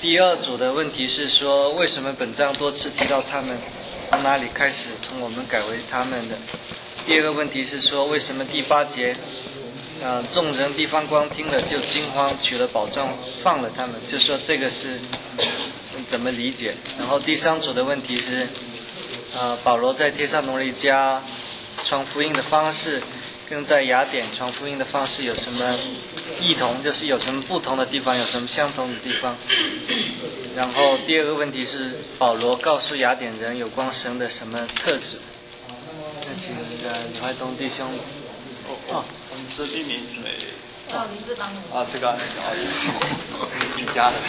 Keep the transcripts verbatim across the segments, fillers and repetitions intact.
第二组的问题是说，为什么本章多次提到他们？从哪里开始从我们改为他们的？第二个问题是说，为什么第八节，呃，众人地方官听了就惊慌，取了宝藏放了他们？就说这个是怎么理解？然后第三组的问题是，呃，保罗在帖撒罗尼迦传福音的方式，跟在雅典传福音的方式有什么异同？就是有什么不同的地方，有什么相同的地方？然后第二个问题是，保罗告诉雅典人有关神的什么特质？那请呃李怀东弟兄。 哦，我们这第名对。 哦，你这当啊，这个不好意思，你家的。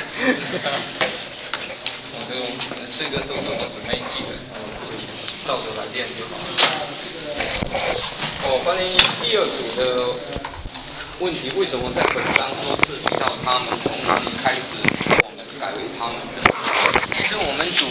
这个这个都是我姊妹记的，照着来练就好。哦，关于第二组的问题，为什么在本章多次提到他们？从哪里开始我们改为他们的？其实我们组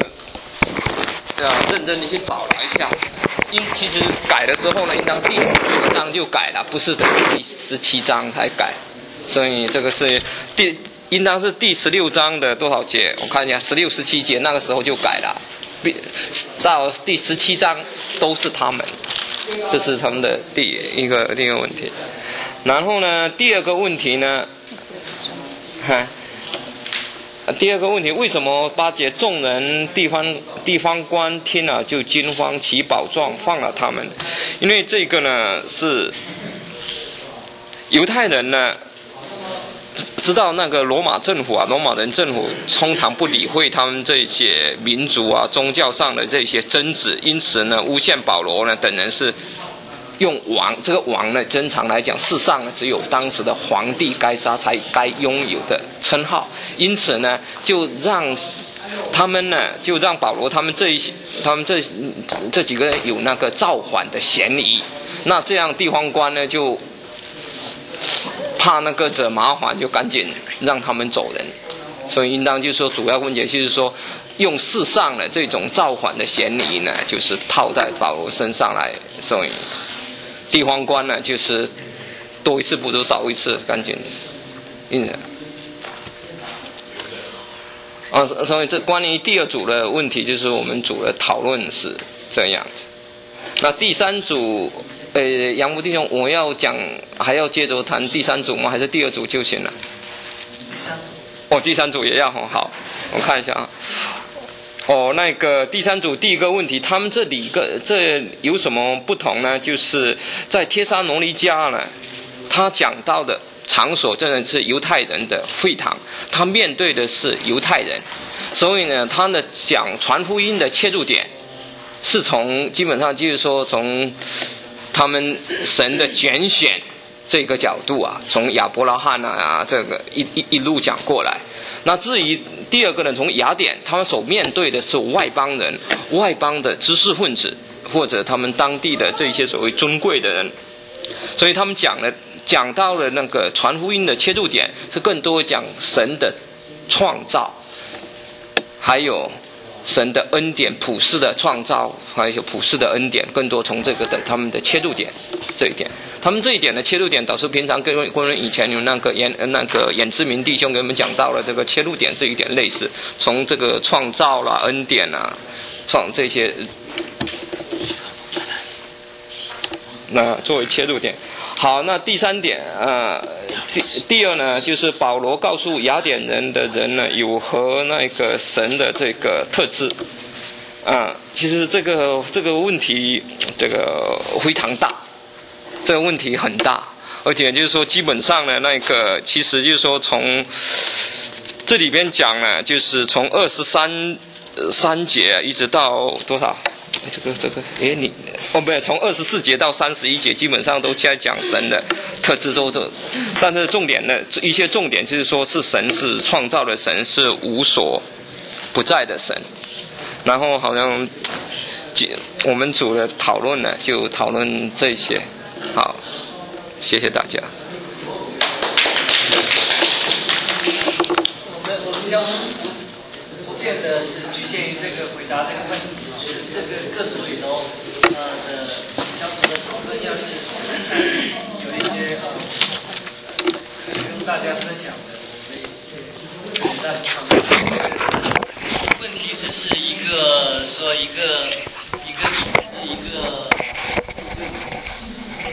要认真的去找了一下，因其实改的时候呢，应当第十六章就改了，不是等第十七章才改，所以这个是第应当是第十六章的多少节？我看一下，十六、十七节那个时候就改了，到第十七章都是他们，这是他们的第一个第一个问题。然后呢，第二个问题呢，哈。第二个问题，为什么八节众人地方地方官听了就惊慌，起宝状放了他们？因为这个呢是犹太人呢知道那个罗马政府啊，罗马人政府通常不理会他们这些民族啊宗教上的这些争执，因此呢诬陷保罗呢等人是用王，这个王呢，正常来讲，世上呢只有当时的皇帝该杀才该拥有的称号，因此呢，就让他们呢，就让保罗他们这一他们这这几个人有那个造反的嫌疑。那这样地方官呢，就怕那个惹麻烦，就赶紧让他们走人。所以应当就是说，主要问题就是说，用世上的这种造反的嫌疑呢，就是套在保罗身上来，所以。地方官呢，就是多一次不如少一次，赶紧，因此，啊，所以这关于第二组的问题，就是我们组的讨论是这样子。那第三组，呃，杨牧弟兄，我要讲还要接着谈第三组吗？还是第二组就行了？ 第三组。 哦，第三组也要很好，我看一下啊。哦，那个第三组第一个问题，他们这里个这有什么不同呢？就是在帖撒罗尼迦呢，他讲到的场所真的是犹太人的会堂，他面对的是犹太人，所以呢，他的讲传福音的切入点是从基本上就是说从他们神的拣选这个角度啊，从亚伯拉罕啊这个一一一路讲过来。那至于第二个呢，从雅典，他们所面对的是外邦人、外邦的知识分子，或者他们当地的这些所谓尊贵的人，所以他们讲了讲到了那个传福音的切入点，是更多讲神的创造，还有神的恩典、普世的创造，还有普世的恩典，更多从这个的他们的切入点这一点。他们这一点的切入点，导师平常跟跟人以前有那个严那个严志明弟兄给我们讲到了这个切入点这一点类似，从这个创造啦、恩典啊、创这些，那作为切入点。好，那第三点啊、呃，第第二呢，就是保罗告诉雅典人的人呢，有和那个神的这个特质啊、呃，其实这个这个问题这个非常大。这个问题很大，而且就是说，基本上呢，那个其实就是说，从这里边讲呢，就是从二十三三节一直到多少？这个这个，哎，你哦，不对，从二十四节到三十一节，基本上都在讲神的特质都都，但是重点呢，一些重点就是说是神是创造的神，是无所不在的神，然后好像我们组的讨论呢，就讨论这些。好，谢谢大家。 我们我们教不见得是局限于这个回答这个问题，是这个各组里头呃的小组的讨论，要是有一些呃可以跟大家分享的，可以问题只是一个说一个。